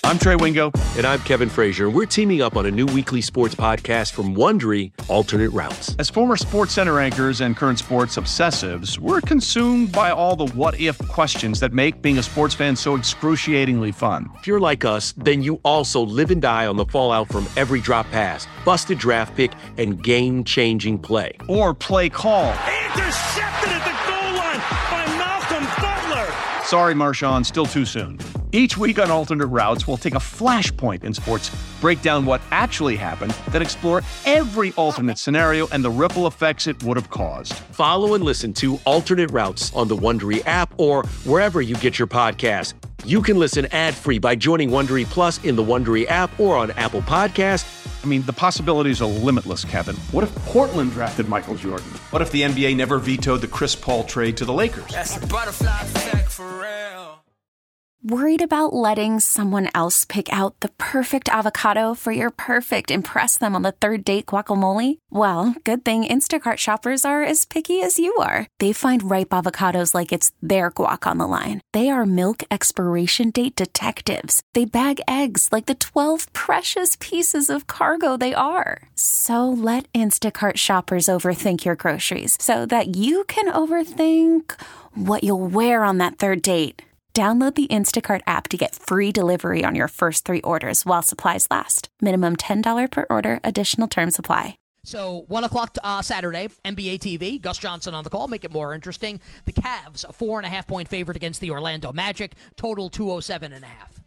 I'm Trey Wingo. And I'm Kevin Frazier. We're teaming up on a new weekly sports podcast from Wondery, Alternate Routes. As former SportsCenter anchors and current sports obsessives, we're consumed by all the what-if questions that make being a sports fan so excruciatingly fun. If you're like us, then you also live and die on the fallout from every drop pass, busted draft pick, and game-changing play. Or play call. Intercepted at the goal line by Malcolm Butler. Sorry, Marshawn, still too soon. Each week on Alternate Routes, we'll take a flashpoint in sports, break down what actually happened, then explore every alternate scenario and the ripple effects it would have caused. Follow and listen to Alternate Routes on the Wondery app or wherever you get your podcasts. You can listen ad-free by joining Wondery Plus in the Wondery app or on Apple Podcasts. I mean, the possibilities are limitless, Kevin. What if Portland drafted Michael Jordan? What if the NBA never vetoed the Chris Paul trade to the Lakers? That's a butterfly effect for real. Worried about letting someone else pick out the perfect avocado for your perfect impress them on the third date guacamole? Well, good thing Instacart shoppers are as picky as you are. They find ripe avocados like it's their guac on the line. They are milk expiration date detectives. They bag eggs like the 12 precious pieces of cargo they are. So let Instacart shoppers overthink your groceries so that you can overthink what you'll wear on that third date. Download the Instacart app to get free delivery on your first 3 orders while supplies last. Minimum $10 per order. Additional terms apply. So 1 o'clock Saturday, NBA TV. Gus Johnson on the call. Make it more interesting. The Cavs, a 4.5-point favorite against the Orlando Magic. Total 207.5.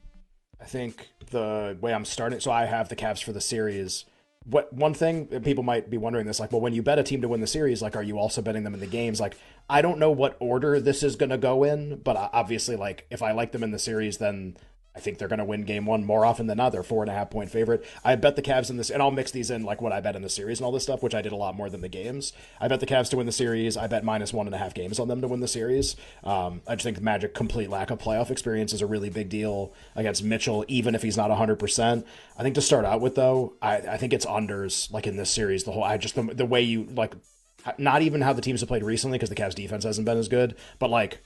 I think the way I'm starting, so I have the Cavs for the series. One thing people might be wondering this, like, well, when you bet a team to win the series, like, are you also betting them in the games? Like, I don't know what order this is going to go in, but obviously, like, if I like them in the series, then I think they're going to win game one more often than not. They're 4.5-point favorite. I bet the Cavs in this, and I'll mix these in, like, what I bet in the series and all this stuff, which I did a lot more than the games. I bet the Cavs to win the series. I bet -1.5 games on them to win the series. I just think the Magic complete lack of playoff experience is a really big deal against Mitchell, even if he's not 100%. I think to start out with, though, I think it's unders, like, in this series. The way you, like, not even how the teams have played recently, because the Cavs defense hasn't been as good, but, like,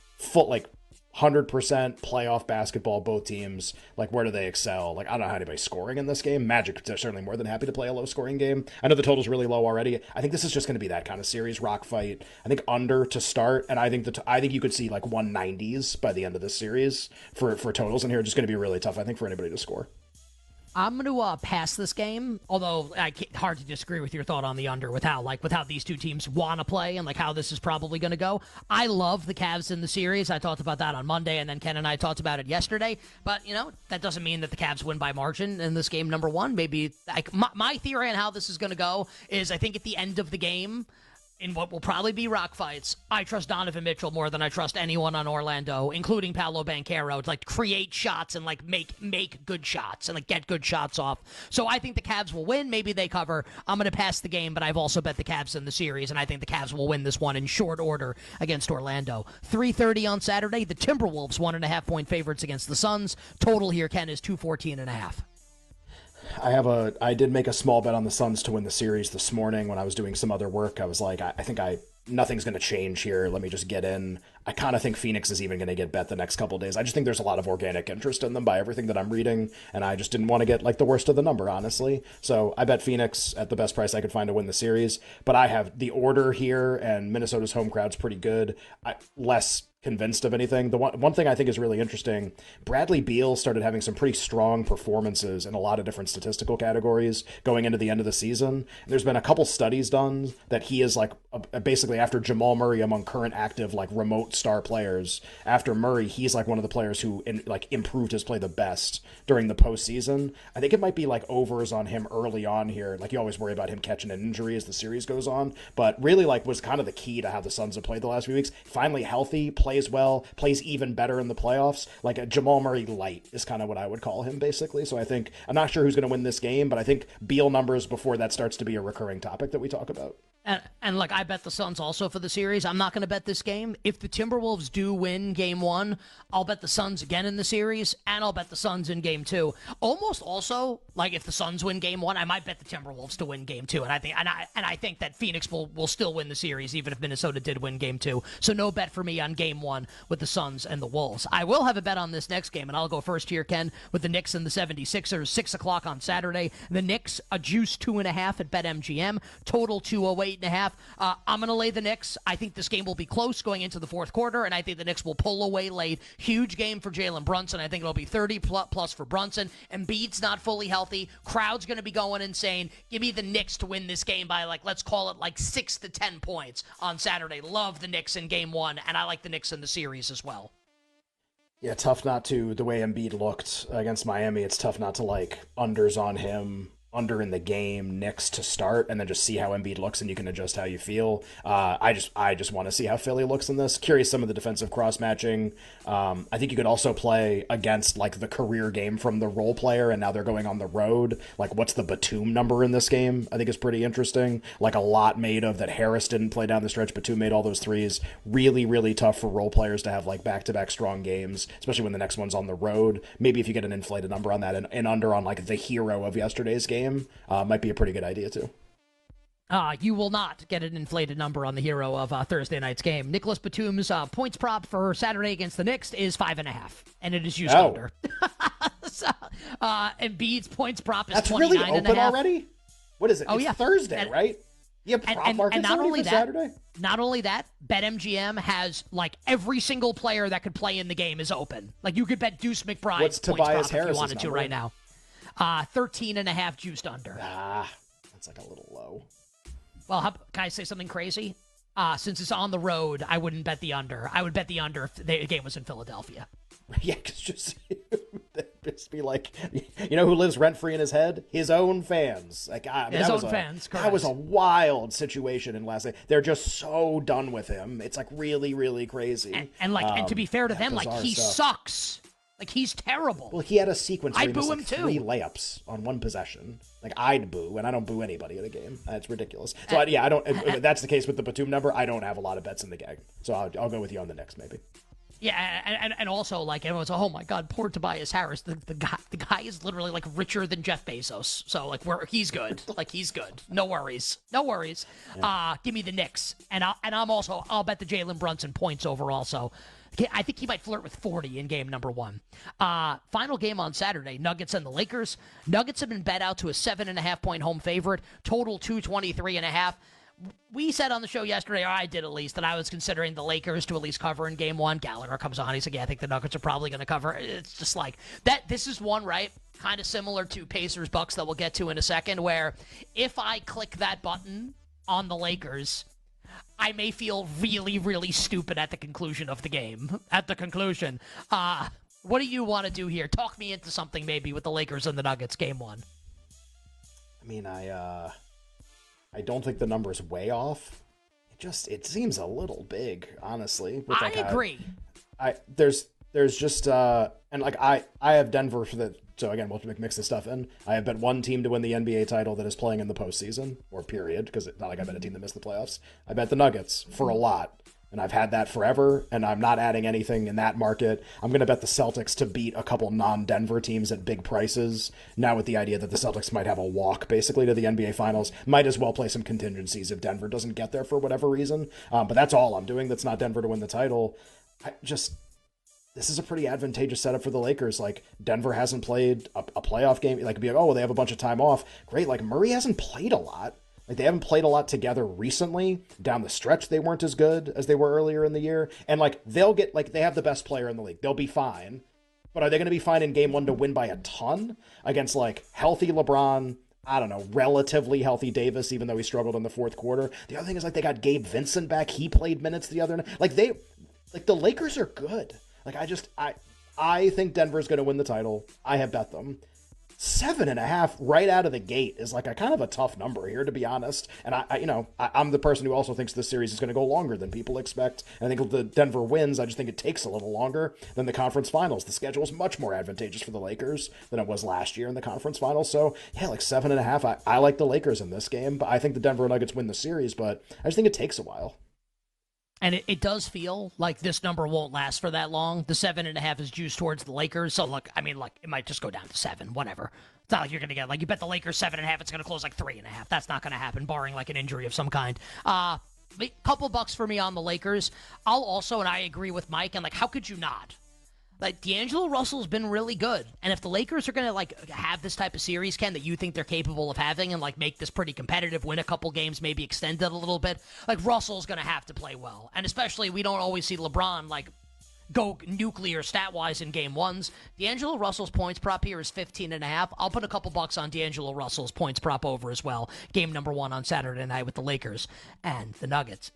100% playoff basketball, both teams, like, where do they excel? Like, I don't know how anybody's scoring in this game. Magic are certainly more than happy to play a low-scoring game. I know the total's really low already. I think this is just going to be that kind of series, rock fight. I think under to start, and I think you could see, like, 190s by the end of this series for totals in here. It's just going to be really tough, I think, for anybody to score. I'm going to pass this game, although hard to disagree with your thought on the under with how these two teams want to play and, like, how this is probably going to go. I love the Cavs in the series. I talked about that on Monday, and then Ken and I talked about it yesterday. But, you know, that doesn't mean that the Cavs win by margin in this game, number one. Maybe, like, my theory on how this is going to go is I think at the end of the game, in what will probably be rock fights, I trust Donovan Mitchell more than I trust anyone on Orlando, including Paolo Banchero, to, like, create shots and, like, make good shots and, like, get good shots off. So I think the Cavs will win. Maybe they cover. I'm going to pass the game, but I've also bet the Cavs in the series, and I think the Cavs will win this one in short order against Orlando. 3:30 on Saturday, the Timberwolves 1.5-point favorites against the Suns. Total here, Ken, is 214.5. I did make a small bet on the Suns to win the series this morning when I was doing some other work. I was like, I think nothing's going to change here. Let me just get in. I kind of think Phoenix is even going to get bet the next couple of days. I just think there's a lot of organic interest in them by everything that I'm reading, and I just didn't want to get, like, the worst of the number, honestly. So I bet Phoenix at the best price I could find to win the series, but I have the order here, and Minnesota's home crowd's pretty good. Less convinced of anything. The one thing I think is really interesting, Bradley Beal started having some pretty strong performances in a lot of different statistical categories going into the end of the season. There's been a couple studies done that he is, like, basically after Jamal Murray among current active, like, remote star players, after Murray, he's, like, one of the players who improved his play the best during the postseason. I think it might be, like, overs on him early on here. Like, you always worry about him catching an injury as the series goes on, but really, like, was kind of the key to how the Suns have played the last few weeks. Finally healthy, plays well, plays even better in the playoffs. Like a Jamal Murray light is kind of what I would call him, basically. So I think, I'm not sure who's going to win this game, but I think Beal numbers before that starts to be a recurring topic that we talk about. And look, I bet the Suns also for the series. I'm not going to bet this game. If the Timberwolves do win game one, I'll bet the Suns again in the series, and I'll bet the Suns in game two. Almost also, like, if the Suns win game one, I might bet the Timberwolves to win game two. And I think that Phoenix will still win the series, even if Minnesota did win game two. So no bet for me on game Game 1 with the Suns and the Wolves. I will have a bet on this next game, and I'll go first here, Ken, with the Knicks and the 76ers, 6 o'clock on Saturday. The Knicks, a juice 2.5 at BetMGM, total 208.5. I'm going to lay the Knicks. I think this game will be close going into the fourth quarter, and I think the Knicks will pull away late. Huge game for Jalen Brunson. I think it'll be 30 plus for Brunson. Embiid's not fully healthy. Crowd's going to be going insane. Give me the Knicks to win this game by, let's call it 6 to 10 points on Saturday. Love the Knicks in Game 1, and I like the Knicks in the series as well. Yeah, tough not to, the way Embiid looked against Miami, it's tough not to unders on him, under in the game, Knicks to start, and then just see how Embiid looks, and you can adjust how you feel. I just want to see how Philly looks in this. Curious some of the defensive cross-matching. I think you could also play against, the career game from the role player, and now they're going on the road. What's the Batum number in this game? I think is pretty interesting. A lot made of that Harris didn't play down the stretch. Batum made all those threes. Really, really tough for role players to have, back-to-back strong games, especially when the next one's on the road. Maybe if you get an inflated number on that and under on, the hero of yesterday's game, might be a pretty good idea too. You will not get an inflated number on the hero of Thursday night's game. Nicholas Batum's points prop for Saturday against the Knicks is 5.5, and it is used under. Embiid's points prop is 29.5. That's really open already? What is it? Oh, it's yeah. Thursday, right? Yeah, prop market's already for Saturday? Not only that, BetMGM has every single player that could play in the game is open. You could bet Deuce McBride's What's points Tobias prop if you wanted Harris's to number? right now. 13.5 juiced under. That's a little low. Well, can I say something crazy? Since it's on the road, I wouldn't bet the under. I would bet the under if the game was in Philadelphia. Yeah, because just be who lives rent-free in his head? His own fans. His own fans, correct. That was a wild situation in last night. They're just so done with him. It's really, really crazy. And to be fair to them, he stuff. sucks. He,'s terrible. Well, he had a sequence where he boo missed him too. 3 layups on one possession. I'd boo, and I don't boo anybody in a game. That's ridiculous. So I don't. If that's the case with the Batum number, I don't have a lot of bets in the gag. So I'll go with you on the Knicks maybe. Yeah, and also everyone's oh my god, poor Tobias Harris. The guy is literally richer than Jeff Bezos. So he's good. He's good. No worries. Yeah. Give me the Knicks, and I'll bet the Jalen Brunson points over also. I think he might flirt with 40 in game number 1. Final game on Saturday, Nuggets and the Lakers. Nuggets have been bet out to a 7.5-point home favorite, total 223.5. We said on the show yesterday, or I did at least, that I was considering the Lakers to at least cover in game 1. Gallagher comes on. He's like, yeah, I think the Nuggets are probably going to cover. It's just that. This is one, right? Kind of similar to Pacers-Bucks that we'll get to in a second, where if I click that button on the Lakers, I may feel really, really stupid at the conclusion of the game. What do you want to do here? Talk me into something maybe with the Lakers and the Nuggets game 1. I mean, I don't think the number's way off. It seems a little big, honestly. I agree. There's just and I have Denver for the. So again, we'll mix this stuff in. I have bet one team to win the NBA title that is playing in the postseason, or period, because it's not like I bet a team that missed the playoffs. I bet the Nuggets for a lot, and I've had that forever, and I'm not adding anything in that market. I'm going to bet the Celtics to beat a couple non-Denver teams at big prices, now with the idea that the Celtics might have a walk, basically, to the NBA Finals. Might as well play some contingencies if Denver doesn't get there for whatever reason. But that's all I'm doing. That's not Denver to win the title. This is a pretty advantageous setup for the Lakers. Denver hasn't played a playoff game. Be they have a bunch of time off. Great. Murray hasn't played a lot. They haven't played a lot together recently. Down the stretch, they weren't as good as they were earlier in the year. And they'll get they have the best player in the league. They'll be fine. But are they going to be fine in game 1 to win by a ton against healthy LeBron? I don't know, relatively healthy Davis, even though he struggled in the fourth quarter. The other thing is they got Gabe Vincent back. He played minutes the other night. The Lakers are good. I think Denver's going to win the title. I have bet them. 7.5 right out of the gate is a kind of a tough number here, to be honest. And I'm the person who also thinks this series is going to go longer than people expect. And I think the Denver wins. I just think it takes a little longer than the conference finals. The schedule is much more advantageous for the Lakers than it was last year in the conference finals. So yeah, 7.5. I like the Lakers in this game, but I think the Denver Nuggets win the series, but I just think it takes a while. And it does feel like this number won't last for that long. The 7.5 is juiced towards the Lakers. So, it might just go down to 7, whatever. It's not like you're going to get, you bet the Lakers 7.5, it's going to close 3.5. That's not going to happen, barring, an injury of some kind. couple bucks for me on the Lakers. I'll also, and I agree with Mike, and like, how could you not? Like, D'Angelo Russell's been really good. And if the Lakers are going to, like, have this type of series, Ken, that you think they're capable of having and, like, make this pretty competitive, win a couple games, maybe extend it a little bit, like, Russell's going to have to play well. And especially, we don't always see LeBron, like, go nuclear stat-wise in game ones. D'Angelo Russell's points prop here is 15.5. I'll put a couple bucks on D'Angelo Russell's points prop over as well. Game number 1 on Saturday night with the Lakers and the Nuggets.